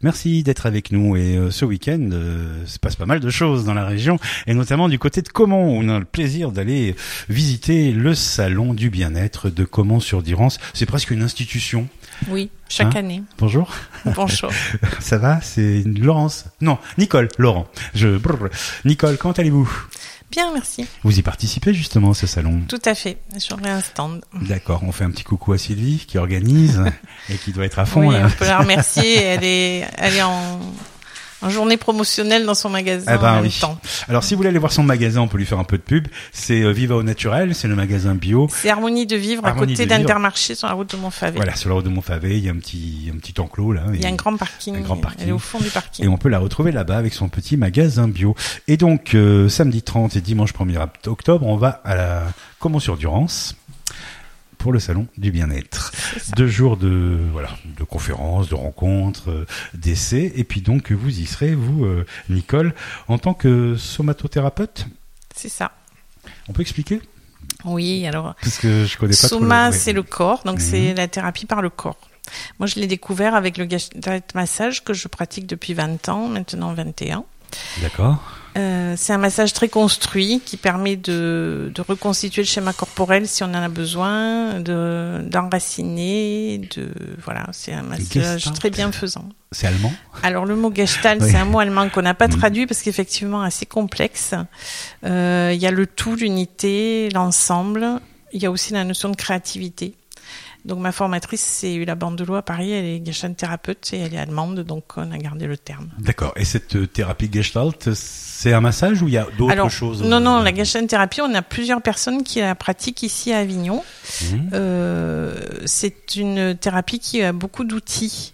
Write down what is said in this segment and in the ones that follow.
Merci d'être avec nous et ce week-end, se passe pas mal de choses dans la région et notamment du côté de Caumont où on a le plaisir d'aller visiter le salon du bien-être de Caumont-sur-Durance. C'est presque une institution. Oui, chaque année. Bonjour. Bonjour. Ça va? C'est Laurence. Non, Nicole. Laurent. Nicole, comment allez-vous? Bien, merci. Vous y participez justement à ce salon? Tout à fait. J'aurai un stand. D'accord. On fait un petit coucou à Sylvie qui organise et qui doit être à fond. Oui, là. on peut la remercier. Elle est en journée promotionnelle dans son magasin en même temps. Alors, si vous voulez aller voir son magasin, on peut lui faire un peu de pub. C'est Viva au Naturel, c'est le magasin bio. C'est Harmonie de Vivre, à côté d'Intermarché, sur la route de Montfavet. Voilà, sur la route de Montfavet, il y a un petit enclos là. Il y a un grand parking. Elle est au fond du parking. Et on peut la retrouver là-bas avec son petit magasin bio. Et donc, samedi 30 et dimanche 1er octobre, on va à la Caumont-sur-Durance pour le salon du bien-être. 2 jours de conférences, de rencontres, d'essais, et puis donc vous y serez, vous, Nicole, en tant que somatothérapeute. C'est ça. On peut expliquer? Oui, alors. Parce que je connais pas trop. Soma, c'est le corps, donc c'est la thérapie par le corps. Moi, je l'ai découvert avec le Gestalt Massage que je pratique depuis 20 ans, maintenant 21. D'accord. C'est un massage très construit qui permet de reconstituer le schéma corporel si on en a besoin, d'enraciner, voilà, c'est un massage très bienfaisant. C'est allemand? Alors le mot Gestalt, c'est un mot allemand qu'on n'a pas traduit parce qu'effectivement assez complexe. Il y a le tout, l'unité, l'ensemble. Il y a aussi la notion de créativité. Donc ma formatrice, c'est Ulla Bandelot à Paris, elle est Gestalt thérapeute et elle est allemande, donc on a gardé le terme. D'accord. Et cette thérapie Gestalt, c'est un massage ou il y a d'autres choses? Non, la Gestalt thérapie, on a plusieurs personnes qui la pratiquent ici à Avignon. C'est une thérapie qui a beaucoup d'outils.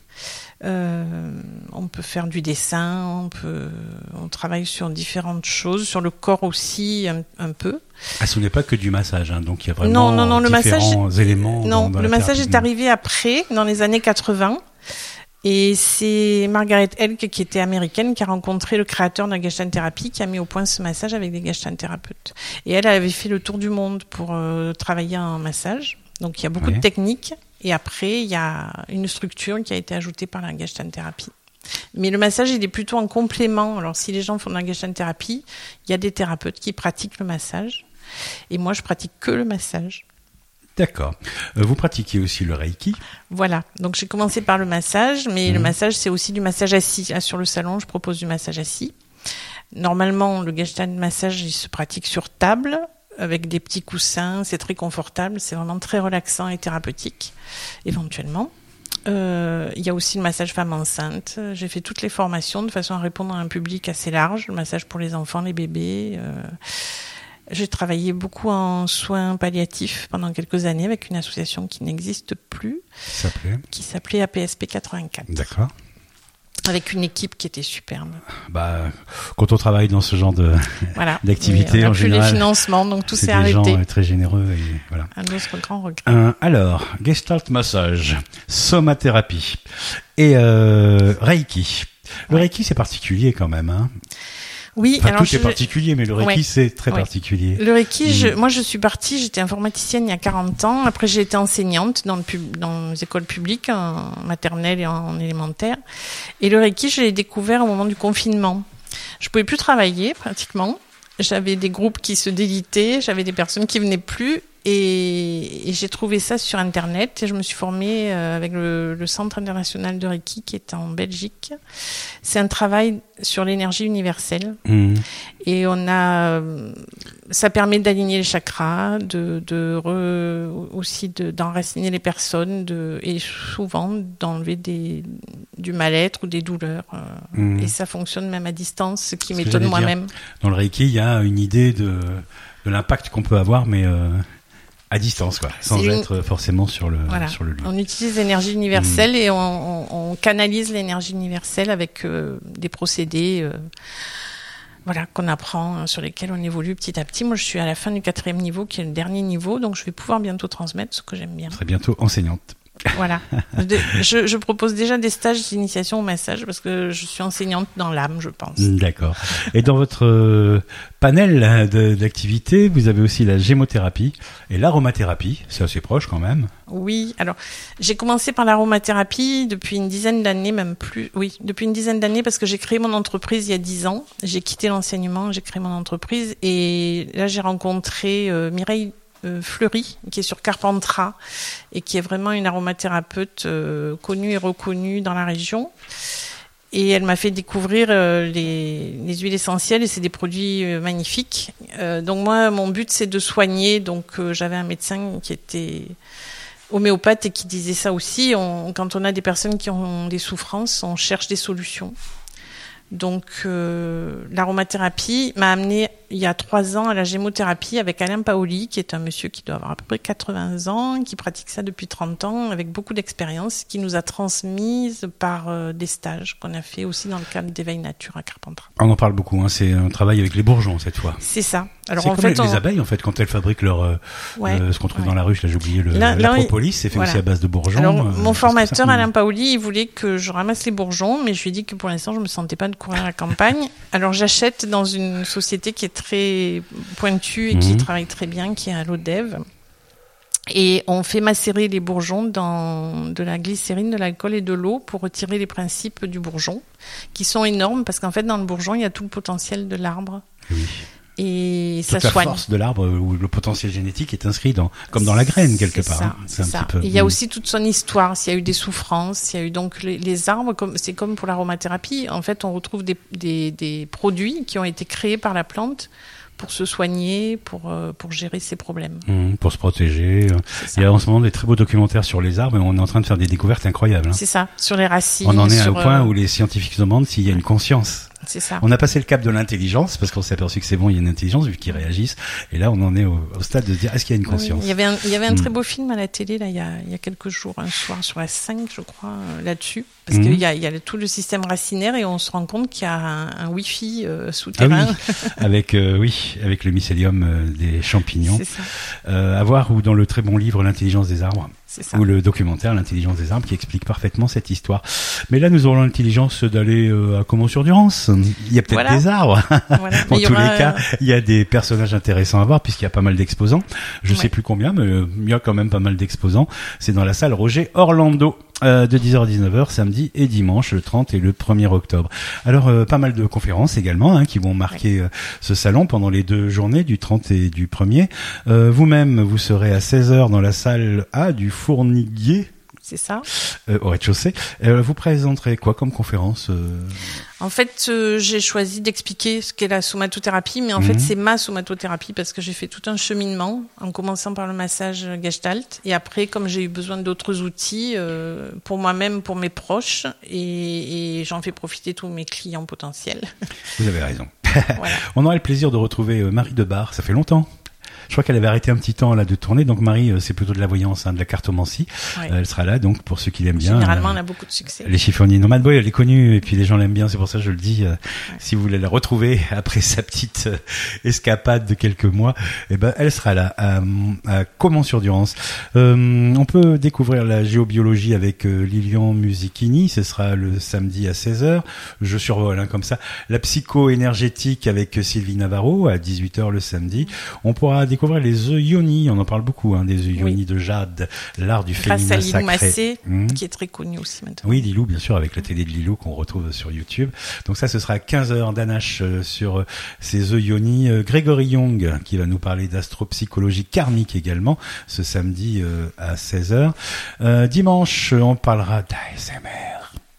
On peut faire du dessin, on travaille sur différentes choses, sur le corps aussi un peu. Ah, ce n'est pas que du massage, hein, donc il y a vraiment différents éléments. Non, le massage est arrivé après, dans les années 80, et c'est Margaret Elk, qui était américaine, qui a rencontré le créateur de la Gestalt thérapie, qui a mis au point ce massage avec des Gestalt thérapeutes. Et elle avait fait le tour du monde pour travailler en massage, donc il y a beaucoup de techniques. Et après, il y a une structure qui a été ajoutée par la Gestalt thérapie. Mais le massage, il est plutôt en complément. Alors, si les gens font de la Gestalt thérapie, il y a des thérapeutes qui pratiquent le massage. Et moi, je pratique que le massage. D'accord. Vous pratiquez aussi le Reiki? Voilà. Donc, j'ai commencé par le massage, mais le massage, c'est aussi du massage assis. Là, sur le salon, je propose du massage assis. Normalement, le Gestalt massage, il se pratique sur table, avec des petits coussins, c'est très confortable, c'est vraiment très relaxant et thérapeutique, éventuellement. Il y a aussi le massage femme enceinte. J'ai fait toutes les formations de façon à répondre à un public assez large, le massage pour les enfants, les bébés. J'ai travaillé beaucoup en soins palliatifs pendant quelques années avec une association qui n'existe plus, qui s'appelait APSP 84. D'accord. Avec une équipe qui était superbe. Quand on travaille dans ce genre d'activité, en général, on n'a plus les financements, donc tout s'est arrêté. C'est des gens très généreux et voilà. Un autre grand regret. Alors, Gestalt massage, somathérapie et Reiki. Le Reiki, c'est particulier quand même, hein. Oui, enfin, alors tout est particulier, mais le Reiki, c'est très particulier. Le Reiki, moi, j'étais informaticienne il y a 40 ans. Après, j'ai été enseignante dans les écoles publiques, en maternelle et en élémentaire. Et le Reiki, je l'ai découvert au moment du confinement. Je pouvais plus travailler, pratiquement. J'avais des groupes qui se délitaient, j'avais des personnes qui venaient plus. Et j'ai trouvé ça sur Internet et je me suis formée avec le Centre international de Reiki qui est en Belgique. C'est un travail sur l'énergie universelle et ça permet d'aligner les chakras, aussi d'enraciner les personnes et souvent d'enlever du mal-être ou des douleurs. Et ça fonctionne même à distance, ce qui m'étonne moi-même. Dans le Reiki, il y a une idée de l'impact qu'on peut avoir, mais à distance, quoi, sans être forcément sur le lieu. On utilise l'énergie universelle et on canalise l'énergie universelle avec des procédés qu'on apprend, sur lesquels on évolue petit à petit. Moi, je suis à la fin du 4e niveau, qui est le dernier niveau, donc je vais pouvoir bientôt transmettre ce que j'aime bien. Très bientôt enseignante. Voilà. Je propose déjà des stages d'initiation au massage parce que je suis enseignante dans l'âme, je pense. D'accord. Et dans votre panel d'activités, vous avez aussi la gémothérapie et l'aromathérapie. C'est assez proche quand même. Oui. Alors, j'ai commencé par l'aromathérapie depuis une dizaine d'années, même plus. Oui, depuis une dizaine d'années parce que j'ai créé mon entreprise il y a 10 ans. J'ai quitté l'enseignement, j'ai créé mon entreprise et là, j'ai rencontré Mireille Fleury, qui est sur Carpentras et qui est vraiment une aromathérapeute connue et reconnue dans la région. Et elle m'a fait découvrir les huiles essentielles et c'est des produits magnifiques. Donc moi, mon but, c'est de soigner. Donc j'avais un médecin qui était homéopathe et qui disait ça aussi. Quand on a des personnes qui ont des souffrances, on cherche des solutions. Donc l'aromathérapie m'a amené il y a 3 ans à la gémothérapie avec Alain Paoli, qui est un monsieur qui doit avoir à peu près 80 ans, qui pratique ça depuis 30 ans avec beaucoup d'expérience, qui nous a transmises par des stages qu'on a fait aussi dans le cadre d'Éveil Nature à Carpentras. On en parle beaucoup, hein. C'est un travail avec les bourgeons cette fois. C'est ça. Alors, c'est en comme fait, les abeilles en fait quand elles fabriquent leur ce qu'on trouve dans la ruche, là j'ai oublié la propolis, c'est fait aussi à base de bourgeons. Alors mon formateur Alain Paoli, il voulait que je ramasse les bourgeons, mais je lui ai dit que pour l'instant je me sentais pas de courir à la campagne. Alors j'achète dans une société qui est très pointue et qui travaille très bien, qui est à l'Odève. Et on fait macérer les bourgeons dans de la glycérine, de l'alcool et de l'eau pour retirer les principes du bourgeon, qui sont énormes parce qu'en fait dans le bourgeon il y a tout le potentiel de l'arbre. Oui. Et toute ça soigne. La force de l'arbre où le potentiel génétique est inscrit comme dans la graine quelque part. Ça, c'est ça. Il y a aussi toute son histoire. S'il y a eu des souffrances, s'il y a eu donc les arbres, c'est comme pour l'aromathérapie. En fait, on retrouve des produits qui ont été créés par la plante pour se soigner, pour gérer ses problèmes. Pour se protéger. Il y a en ce moment des très beaux documentaires sur les arbres et on est en train de faire des découvertes incroyables. Hein. C'est ça, sur les racines. On en est à un point où les scientifiques se demandent s'il y a une conscience. C'est ça. On a passé le cap de l'intelligence parce qu'on s'est aperçu que c'est bon, il y a une intelligence vu qu'ils réagissent. Et là, on en est au stade de se dire est-ce qu'il y a une conscience. Oui, il y avait un très beau film à la télé là il y a quelques jours, un soir sur la 5 je crois là-dessus, parce qu'il y a tout le système racinaire et on se rend compte qu'il y a un Wi-Fi souterrain. Ah oui. avec le mycélium des champignons. C'est ça. À voir ou dans le très bon livre L'intelligence des arbres. C'est ça. Ou le documentaire L'intelligence des arbres qui explique parfaitement cette histoire. Mais là, nous aurons l'intelligence d'aller à Comont-sur-Durance. Il y a peut-être des arbres. Voilà. En tous les cas, il y a des personnages intéressants à voir puisqu'il y a pas mal d'exposants. Je sais plus combien, mais il y a quand même pas mal d'exposants. C'est dans la salle Roger Orlando. De 10h à 19h, samedi et dimanche, le 30 et le 1er octobre. Alors, pas mal de conférences également qui vont marquer ce salon pendant les 2 journées, du 30 et du 1er. Vous-même, vous serez à 16h dans la salle A du Fourniguier. C'est ça. Au rez-de-chaussée. Vous présenterez quoi comme conférence En fait, j'ai choisi d'expliquer ce qu'est la somatothérapie, mais en fait, c'est ma somatothérapie parce que j'ai fait tout un cheminement en commençant par le massage Gestalt et après, comme j'ai eu besoin d'autres outils pour moi-même, pour mes proches et j'en fais profiter tous mes clients potentiels. Vous avez raison. Voilà. On aura le plaisir de retrouver Marie Debar. Ça fait longtemps. Je crois qu'elle avait arrêté un petit temps là de tourner. Donc Marie, c'est plutôt de la voyance, de la cartomancie. Ouais. Elle sera là donc pour ceux qui l'aiment bien. Généralement, elle a beaucoup de succès. Les chiffonniers Nomad Boy, elle est connue et puis les gens l'aiment bien. C'est pour ça que je le dis. Si vous voulez la retrouver après sa petite escapade de quelques mois, elle sera là à Comont-sur-Durance. On peut découvrir la géobiologie avec Lilian Musichini. Ce sera le samedi à 16h. Je survole comme ça. La psycho-énergétique avec Sylvie Navarro à 18h le samedi. On pourra découvrir les œufs yoni, on en parle beaucoup, des œufs yoni de jade, l'art du féminin sacré. Grâce à Lilou Massé, qui est très connu aussi maintenant. Oui, Lilou, bien sûr, avec la télé de Lilou qu'on retrouve sur YouTube. Donc ça, ce sera à 15h d'Anache sur ces œufs yoni. Grégory Young, qui va nous parler d'astropsychologie karmique également, ce samedi à 16h. Dimanche, on parlera d'ASMR.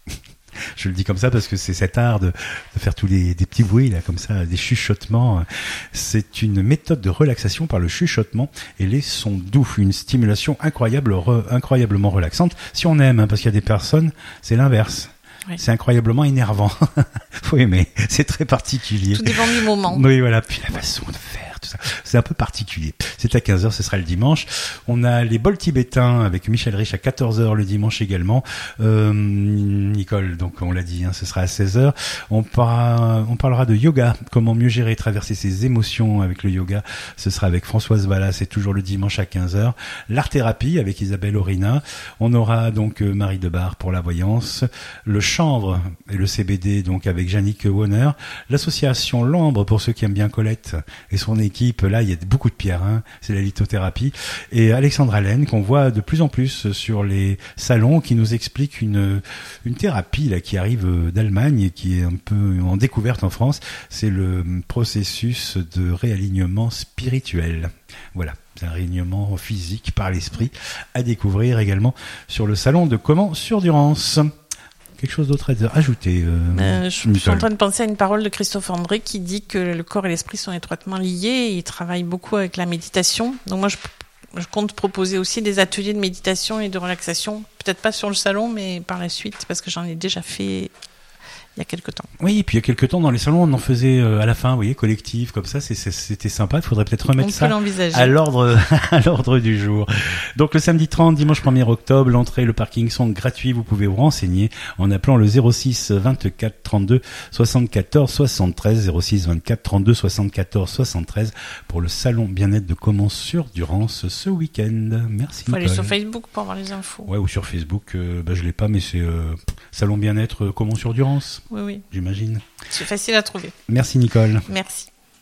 Je le dis comme ça parce que c'est cet art de faire tous des petits bruits là comme ça, des chuchotements. C'est une méthode de relaxation par le chuchotement et les sons doux, une stimulation incroyablement relaxante. Si on aime, parce qu'il y a des personnes, c'est l'inverse. Oui. C'est incroyablement énervant. Faut aimer, c'est très particulier. Tout dépend du moment. Oui, voilà. Puis la façon de faire tout ça. C'est un peu particulier. C'est à 15h, ce sera le dimanche. On a les bols tibétains avec Michel Rich à 14h le dimanche également. Nicole, donc on l'a dit, ce sera à 16h. On parlera de yoga, comment mieux gérer et traverser ses émotions avec le yoga. Ce sera avec Françoise Vallas, c'est toujours le dimanche à 15h. L'art-thérapie avec Isabelle Orina. On aura donc Marie Debar pour la voyance. Le chanvre et le CBD donc avec Jannick Wohner. L'association L'Ambre pour ceux qui aiment bien Colette et son équipe. Là, il y a beaucoup de pierres, c'est la lithothérapie. Et Alexandra Laine qu'on voit de plus en plus sur les salons qui nous explique une thérapie là qui arrive d'Allemagne et qui est un peu en découverte en France. C'est le processus de réalignement spirituel. Voilà. C'est un réalignement physique par l'esprit à découvrir également sur le salon de Comment-sur-Durance. Quelque chose d'autre à ajouter je suis en train de penser à une parole de Christophe André qui dit que le corps et l'esprit sont étroitement liés et il travaille beaucoup avec la méditation. Donc moi, je compte proposer aussi des ateliers de méditation et de relaxation. Peut-être pas sur le salon, mais par la suite, parce que j'en ai déjà fait il y a quelques temps. Oui, et puis il y a quelques temps, dans les salons, on en faisait à la fin, vous voyez, collectif, comme ça, c'était sympa. Il faudrait peut-être remettre ça à l'ordre du jour. Donc le samedi 30, dimanche 1er octobre, l'entrée et le parking sont gratuits. Vous pouvez vous renseigner en appelant le 06 24 32 74 73, 06 24 32 74 73 pour le salon bien-être de Comment-sur-Durance ce week-end. Merci. Faut aller sur Facebook pour avoir les infos. Ouais, ou sur Facebook, je l'ai pas, mais c'est salon bien-être Comment-sur-Durance. Oui. J'imagine. C'est facile à trouver. Merci Nicole. Merci.